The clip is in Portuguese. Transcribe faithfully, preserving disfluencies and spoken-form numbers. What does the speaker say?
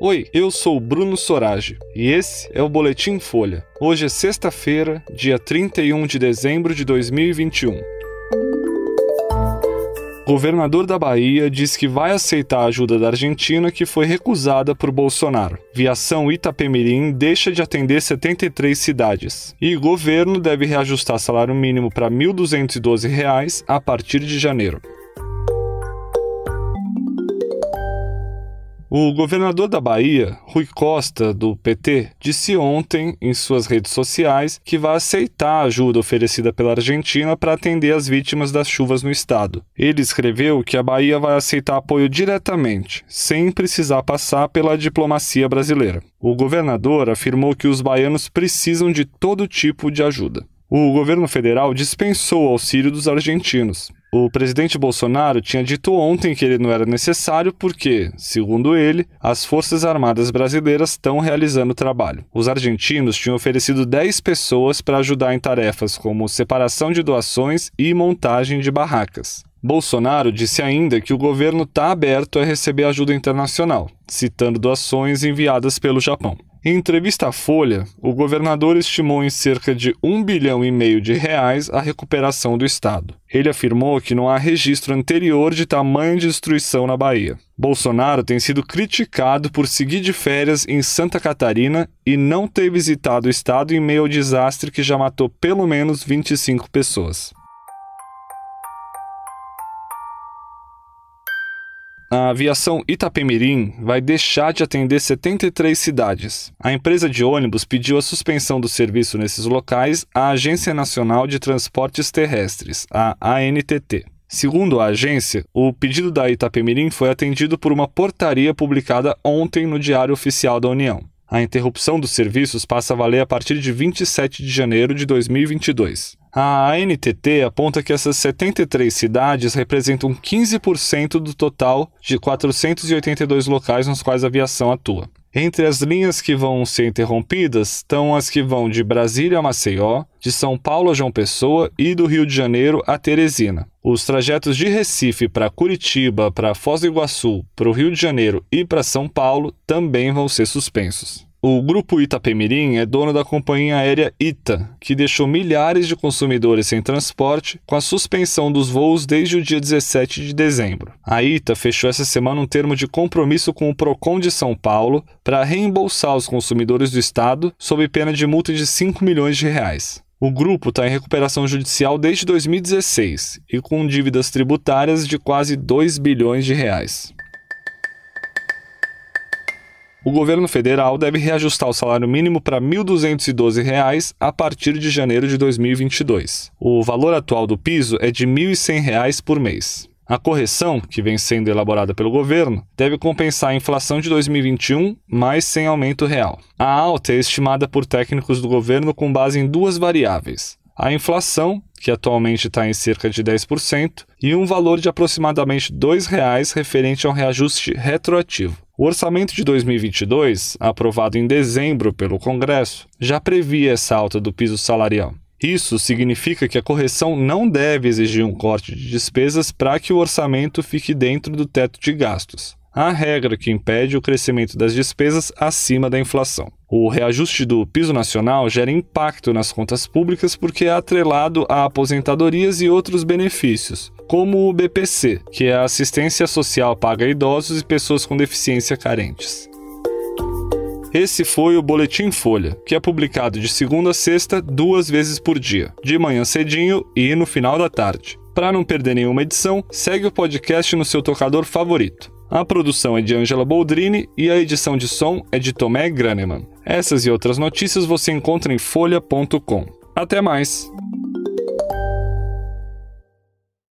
Oi, eu sou o Bruno Sorage e esse é o Boletim Folha. Hoje é sexta-feira, dia trinta e um de dezembro de dois mil e vinte e um. O governador da Bahia diz que vai aceitar a ajuda da Argentina que foi recusada por Bolsonaro. Viação Itapemirim deixa de atender setenta e três cidades. E o governo deve reajustar salário mínimo para mil duzentos e doze reais a partir de janeiro. O governador da Bahia, Rui Costa, do P T, disse ontem em suas redes sociais que vai aceitar a ajuda oferecida pela Argentina para atender as vítimas das chuvas no estado. Ele escreveu que a Bahia vai aceitar apoio diretamente, sem precisar passar pela diplomacia brasileira. O governador afirmou que os baianos precisam de todo tipo de ajuda. O governo federal dispensou o auxílio dos argentinos. O presidente Bolsonaro tinha dito ontem que ele não era necessário porque, segundo ele, as Forças Armadas brasileiras estão realizando o trabalho. Os argentinos tinham oferecido dez pessoas para ajudar em tarefas como separação de doações e montagem de barracas. Bolsonaro disse ainda que o governo está aberto a receber ajuda internacional, citando doações enviadas pelo Japão. Em entrevista à Folha, o governador estimou em cerca de um bilhão e meio de reais a recuperação do estado. Ele afirmou que não há registro anterior de tamanha destruição na Bahia. Bolsonaro tem sido criticado por seguir de férias em Santa Catarina e não ter visitado o estado em meio ao desastre que já matou pelo menos vinte e cinco pessoas. A aviação Itapemirim vai deixar de atender setenta e três cidades. A empresa de ônibus pediu a suspensão do serviço nesses locais à Agência Nacional de Transportes Terrestres, a A N T T. Segundo a agência, o pedido da Itapemirim foi atendido por uma portaria publicada ontem no Diário Oficial da União. A interrupção dos serviços passa a valer a partir de vinte e sete de janeiro de dois mil e vinte e dois. A A N T T aponta que essas setenta e três cidades representam quinze por cento do total de quatrocentos e oitenta e dois locais nos quais a aviação atua. Entre as linhas que vão ser interrompidas estão as que vão de Brasília a Maceió, de São Paulo a João Pessoa e do Rio de Janeiro a Teresina. Os trajetos de Recife para Curitiba, para Foz do Iguaçu, para o Rio de Janeiro e para São Paulo também vão ser suspensos. O grupo Itapemirim é dono da companhia aérea Ita, que deixou milhares de consumidores sem transporte com a suspensão dos voos desde o dia dezessete de dezembro. A Ita fechou essa semana um termo de compromisso com o Procon de São Paulo para reembolsar os consumidores do estado sob pena de multa de cinco milhões de reais. O grupo está em recuperação judicial desde dois mil e dezesseis e com dívidas tributárias de quase dois bilhões de reais. O governo federal deve reajustar o salário mínimo para mil duzentos e doze reais a partir de janeiro de dois mil e vinte e dois. O valor atual do piso é de mil e cem reais por mês. A correção, que vem sendo elaborada pelo governo, deve compensar a inflação de dois mil e vinte e um, mas sem aumento real. A alta é estimada por técnicos do governo com base em duas variáveis: a inflação, que atualmente está em cerca de dez por cento, e um valor de aproximadamente dois reais referente ao reajuste retroativo. O orçamento de dois mil e vinte e dois, aprovado em dezembro pelo Congresso, já previa essa alta do piso salarial. Isso significa que a correção não deve exigir um corte de despesas para que o orçamento fique dentro do teto de gastos, a regra que impede o crescimento das despesas acima da inflação. O reajuste do piso nacional gera impacto nas contas públicas porque é atrelado a aposentadorias e outros benefícios, como o B P C, que é a assistência social paga a idosos e pessoas com deficiência carentes. Esse foi o Boletim Folha, que é publicado de segunda a sexta, duas vezes por dia, de manhã cedinho e no final da tarde. Para não perder nenhuma edição, segue o podcast no seu tocador favorito. A produção é de Ângela Boldrini e a edição de som é de Tomé Graneman. Essas e outras notícias você encontra em folha ponto com. Até mais!